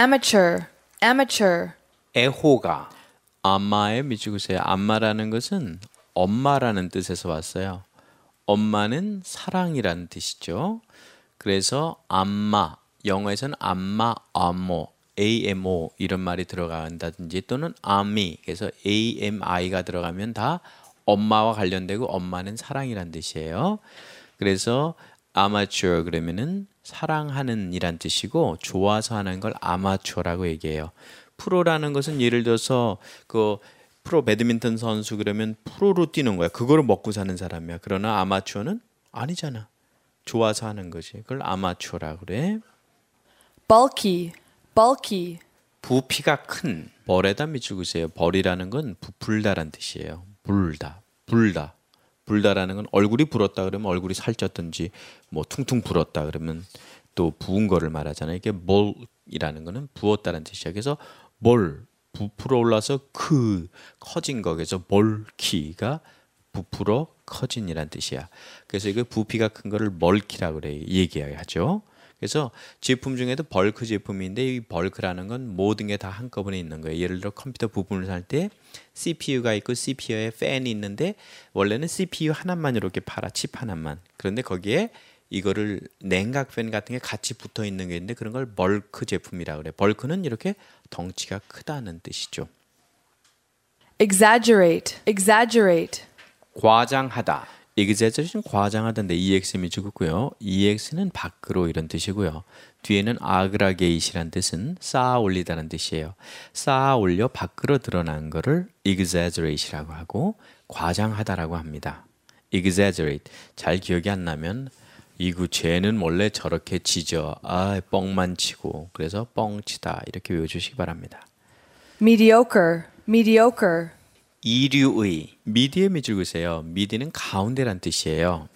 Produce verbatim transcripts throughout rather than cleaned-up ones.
amateur, amateur. 애호가. 엄마의 미치구세요. 엄마라는 것은 엄마라는 뜻에서 왔어요. 엄마는 사랑이라는 뜻이죠. 그래서 엄마, 영어에서는 엄마, 어모, amo 이런 말이 들어간다든지 또는 아미, 그래서 ami가 들어가면 다 엄마와 관련되고 엄마는 사랑이란 뜻이에요. 그래서 amateur 그러면은 사랑하는 이란 뜻이고 좋아서 하는 걸 아마추어라고 얘기해요. 프로라는 것은 예를 들어서 그 프로 배드민턴 선수 그러면 프로로 뛰는 거야. 그거를 먹고 사는 사람이야. 그러나 아마추어는 아니잖아. 좋아서 하는 거지. 그걸 아마추어라고 그래. bulky, bulky. 부피가 큰. 벌에다 미치고세요. 벌이라는 건 부풀다란 뜻이에요. 불다, 불다. 불다라는 건 얼굴이 불었다 그러면 얼굴이 살쪘든지 뭐 퉁퉁 불었다 그러면 또 부은 거를 말하잖아요. 이게 볼이라는 거는 부었다는 뜻이야. 그래서 볼, 부풀어 올라서 크, 커진 거. 그래서 볼키가 부풀어 커진이란 뜻이야. 그래서 이거 부피가 큰 거를 멀키라고 그래 얘기하죠. 그래서 제품 중에도 벌크 제품인데 이 벌크라는 건 모든 게 다 한꺼번에 있는 거예요. 예를 들어 컴퓨터 부품을 살 때 씨피유가 있고 씨피유에 팬이 있는데 원래는 씨피유 하나만 이렇게 팔아, 칩 하나만. 그런데 거기에 이거를 냉각 팬 같은 게 같이 붙어 있는 게 있는데 그런 걸 벌크 제품이라고 그래. 벌크는 이렇게 덩치가 크다는 뜻이죠. exaggerate, exaggerate. 과장하다. exaggeration 과장하다인데 exm이 죽었고요. ex는 밖으로 이런 뜻이고요. 뒤에는 aggregate이란 뜻은 쌓아 올리다는 뜻이에요. 쌓아 올려 밖으로 드러난 거를 exaggerate이라고 하고 과장하다라고 합니다. exaggerate. 잘 기억이 안 나면 이구 쟤는 원래 저렇게 지져. 아, 뻥만 치고. 그래서 뻥치다 이렇게 외워주시기 바랍니다. mediocre, mediocre. 이류의. 미디에 미줄으세요. 미디는 가운데란 뜻이에요.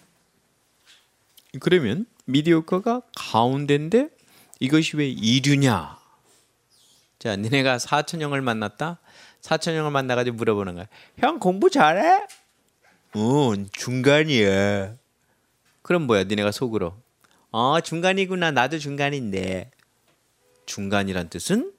그러면 미디오커가 가운데인데 이것이 왜 이류냐? 자, 니네가 사촌형을 만났다? 사촌형을 만나가지고 물어보는 거야. 형 공부 잘해? 어, 중간이야. 그럼 뭐야? 니네가 속으로 어, 중간이구나. 나도 중간인데. 중간이란 뜻은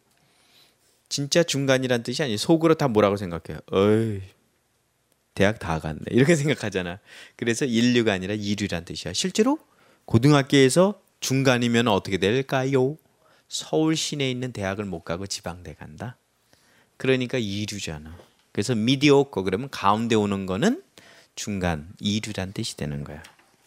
진짜 중간이란 뜻이 아니에요. 속으로 다 뭐라고 생각해요? 어이, 대학 다 갔네. 이렇게 생각하잖아. 그래서 인류가 아니라 이류란 뜻이야. 실제로 고등학교에서 중간이면 어떻게 될까요? 서울 시내에 있는 대학을 못 가고 지방대 간다. 그러니까 이류잖아. 그래서 mediocre 그러면 가운데 오는 거는 중간, 이류란 뜻이 되는 거야.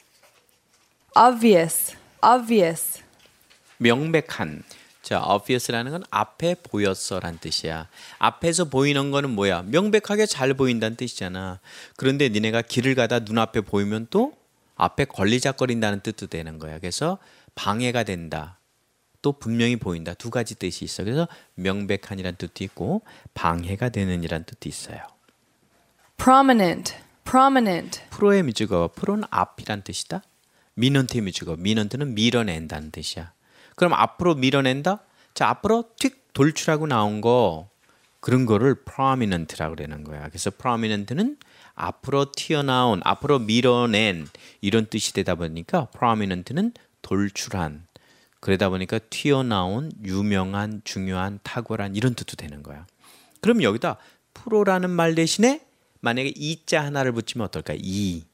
obvious, obvious. 명백한. 자, obvious라는 건 앞에 보였어란 뜻이야. 앞에서 보이는 거는 뭐야? 명백하게 잘 보인다는 뜻이잖아. 그런데 니네가 길을 가다 눈앞에 보이면 또 앞에 걸리적거린다는 뜻도 되는 거야. 그래서 방해가 된다. 또 분명히 보인다. 두 가지 뜻이 있어. 그래서 명백한이란 뜻도 있고 방해가 되는 이란 뜻도 있어요. prominent, prominent. 프로의 미주거. 프로는 앞이란 뜻이다. 미넌트의 미주거. 미넌트는 밀어낸다는 뜻이야. 그럼 앞으로 밀어낸다? 자, 앞으로 틱 돌출하고 나온 거 그런 거를 prominent라고 그러는 거야. 그래서 prominent는 앞으로 튀어나온, 앞으로 밀어낸 이런 뜻이 되다 보니까 prominent는 돌출한, 그러다 보니까 튀어나온, 유명한, 중요한, 탁월한 이런 뜻도 되는 거야. 그럼 여기다 프로라는 말 대신에 만약에 이자 하나를 붙이면 어떨까? 이.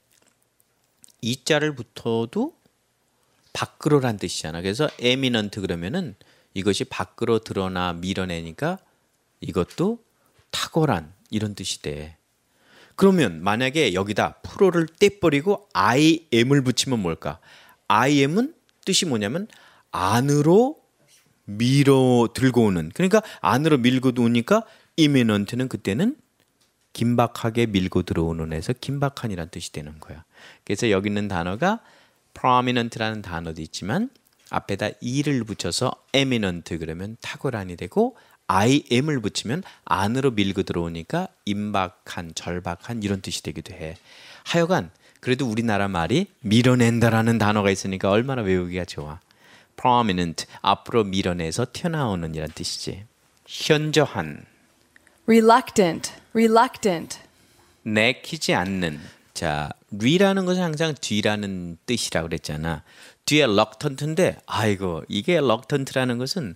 이자를 붙어도 밖으로란 뜻이잖아. 그래서 eminent 그러면은 이것이 밖으로 드러나 밀어내니까 이것도 탁월한 이런 뜻이 돼. 그러면 만약에 여기다 프로를 떼버리고 im을 붙이면 뭘까? im은 뜻이 뭐냐면 안으로 밀어 들고 오는. 그러니까 안으로 밀고 오니까 eminent는 그때는 긴박하게 밀고 들어오는 에서 긴박한이란 뜻이 되는 거야. 그래서 여기 있는 단어가 prominent라는 단어도 있지만 앞에다 e를 붙여서 eminent 그러면 탁월한이 되고 im을 붙이면 안으로 밀고 들어오니까 임박한, 절박한 이런 뜻이 되기도 해. 하여간 그래도 우리나라 말이 밀어낸다라는 단어가 있으니까 얼마나 외우기가 좋아. prominent, 앞으로 밀어내서 튀어나오는 이란 뜻이지. 현저한. reluctant, reluctant. 내키지 않는. 자, re라는 것은 항상 뒤라는 뜻이라고 그랬잖아. 뒤에 reluctant인데 아이고 이게 reluctant라는 것은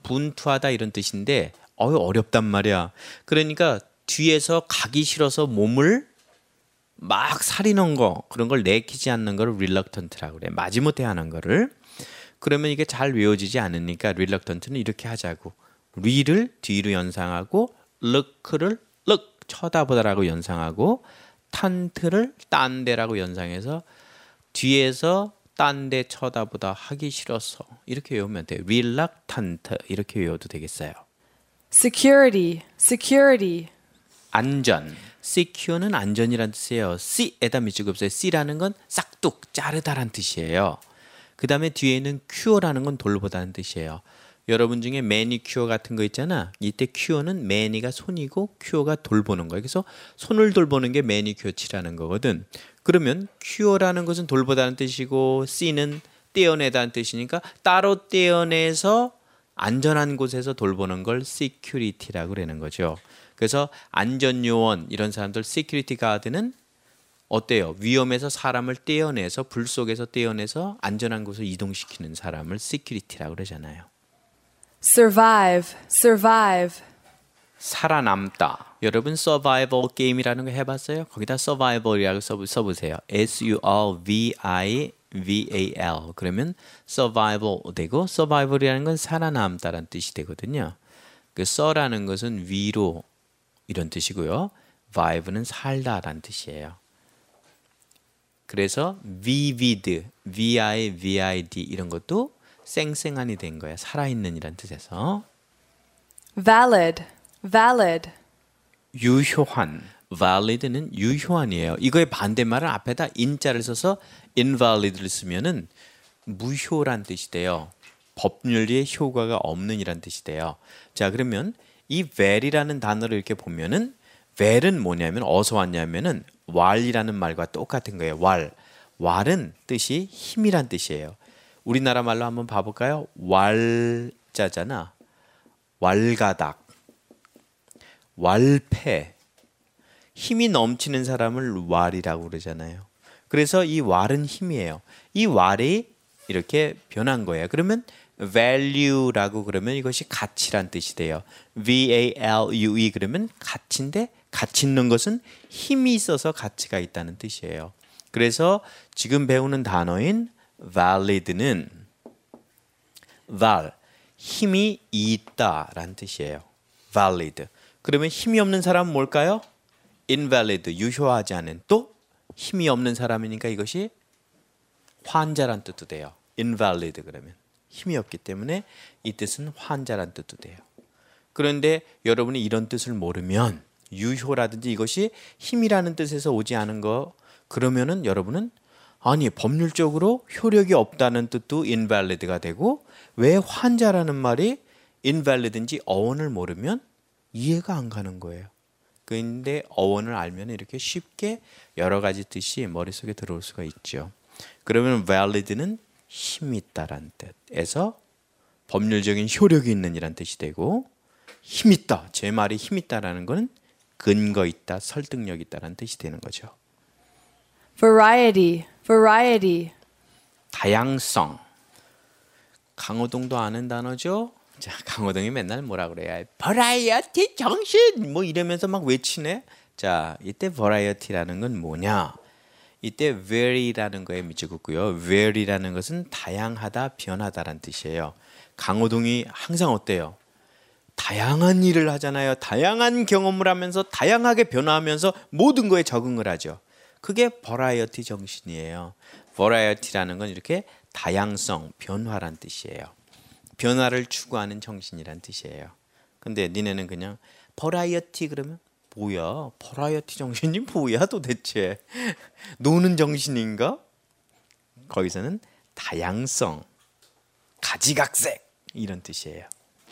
분투하다 이런 뜻인데 어유 어렵단 말이야. 그러니까 뒤에서 가기 싫어서 몸을 막 사리는 거 그런 걸 내키지 않는 거를 reluctant라고 그래. 마지못해 하는 거를. 그러면 이게 잘 외워지지 않으니까 reluctant는 이렇게 하자고. re를 뒤로 연상하고 look를 look 쳐다보다라고 연상하고 tant를 딴 데라고 연상해서 뒤에서 딴 데 쳐다보다 하기 싫어서 이렇게 외우면 돼요. reluctant 이렇게 외워도 되겠어요. security, security, 안전. secure는 안전이란 뜻이에요. C에다 밑줄 없어요. C라는 건 싹둑 자르다란 뜻이에요. 그 다음에 뒤에는 cure라는 건 돌보다는 뜻이에요. 여러분 중에 매니큐어 같은 거 있잖아. 이때 cure는 매니가 손이고 cure가 돌보는 거예요. 그래서 손을 돌보는 게 매니큐어 치라는 거거든. 그러면 cure라는 것은 돌보다는 뜻이고 C는 떼어내다는 뜻이니까 따로 떼어내서 안전한 곳에서 돌보는 걸 security라고 그러는 거죠. 그래서 안전요원 이런 사람들 security guard는 어때요? 위험에서 사람을 떼어내서 불 속에서 떼어내서 안전한 곳으로 이동시키는 사람을 security라고 그러잖아요. survive, survive, 살아남다. 여러분 survival 게임이라는 거 해봤어요? 거기다 survival이라고 써, 써보세요. S U R V I V A L 그러면 survival 되고 survival이라는 건 살아남다라는 뜻이 되거든요. 그 sur라는 것은 위로 이런 뜻이고요. vive는 살다라는 뜻이에요. 그래서 vivid, V I V I D 이런 것도 쌩쌩한이 된 거야. 살아있는 이란 뜻에서. valid, valid, 유효한. valid는 유효한이에요. 이거의 반대말은 앞에다 in자를 써서 invalid를 쓰면은 무효란 뜻이 돼요. 법률의 효과가 없는 이란 뜻이 돼요. 자, 그러면 이 val이라는 단어를 이렇게 보면은 val은 뭐냐면 어디서 왔냐면은 왈이라는 말과 똑같은 거예요. 왈. 왈은 뜻이 힘이란 뜻이에요. 우리나라 말로 한번 봐볼까요? 왈자잖아. 왈가닥, 왈패. 힘이 넘치는 사람을 왈이라고 그러잖아요. 그래서 이 왈은 힘이에요. 이 왈이 이렇게 변한 거예요. 그러면 value라고 그러면 이것이 가치란 뜻이 돼요. V A L U E 그러면 가치인데 가치 있는 것은 힘이 있어서 가치가 있다는 뜻이에요. 그래서 지금 배우는 단어인 valid는 val, 힘이 있다라는 뜻이에요. valid. 그러면 힘이 없는 사람은 뭘까요? invalid, 유효하지 않은. 또 힘이 없는 사람이니까 이것이 환자란 뜻도 돼요. invalid 그러면 힘이 없기 때문에 이 뜻은 환자란 뜻도 돼요. 그런데 여러분이 이런 뜻을 모르면 유효라든지 이것이 힘이라는 뜻에서 오지 않은 거 그러면은 여러분은 아니 법률적으로 효력이 없다는 뜻도 invalid가 되고 왜 환자라는 말이 invalid인지 어원을 모르면 이해가 안 가는 거예요. 그런데 어원을 알면 이렇게 쉽게 여러 가지 뜻이 머릿속에 들어올 수가 있죠. 그러면 valid는 힘이 있다라는 뜻에서 법률적인 효력이 있는 이란 뜻이 되고 힘 있다, 제 말이 힘 있다라는 것은 근거 있다, 설득력 있다라는 뜻이 되는 거죠. variety, variety, 다양성. 강호동도 아는 단어죠. 자, 강호동이 맨날 뭐라 그래야 버라이어티 정신 뭐 이러면서 막 외치네. 자, 이때 버라이어티라는 건 뭐냐? 이때 vary라는 거에 밑줄 긋고요. vary라는 것은 다양하다, 변하다라는 뜻이에요. 강호동이 항상 어때요? 다양한 일을 하잖아요. 다양한 경험을 하면서 다양하게 변화하면서 모든 거에 적응을 하죠. 그게 버라이어티 정신이에요. 버라이어티라는 건 이렇게 다양성, 변화란 뜻이에요. 변화를 추구하는 정신이란 뜻이에요. 근데 니네는 그냥 버라이어티 그러면 뭐야? 버라이어티 정신이 뭐야 도대체? 노는 정신인가? 거기서는 다양성, 가지각색 이런 뜻이에요.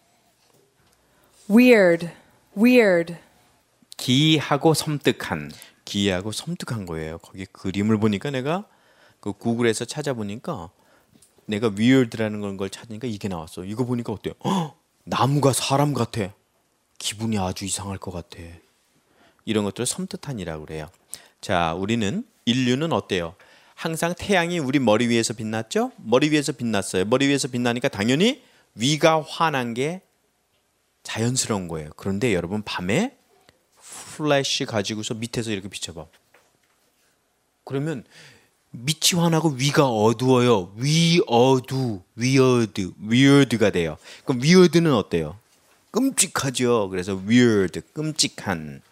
weird, weird, 기이하고 섬뜩한. 기이하고 섬뜩한 거예요. 거기 그림을 보니까 내가 그 구글에서 찾아보니까 내가 weird라는 걸 찾으니까 이게 나왔어. 이거 보니까 어때요? 헉, 나무가 사람 같아. 기분이 아주 이상할 것 같아. 이런 것들을 섬뜩한이라고 그래요. 자, 우리는 인류는 어때요? 항상 태양이 우리 머리 위에서 빛났죠? 머리 위에서 빛났어요. 머리 위에서 빛나니까 당연히 위가 환한 게 자연스러운 거예요. 그런데 여러분 밤에 플래시 가지고서 밑에서 이렇게 비춰봐. 그러면 밑이 환하고 위가 어두워요. 위 어두, 위어드, 위어드가 돼요. 그럼 위어드는 어때요? 끔찍하죠. 그래서 weird, 끔찍한.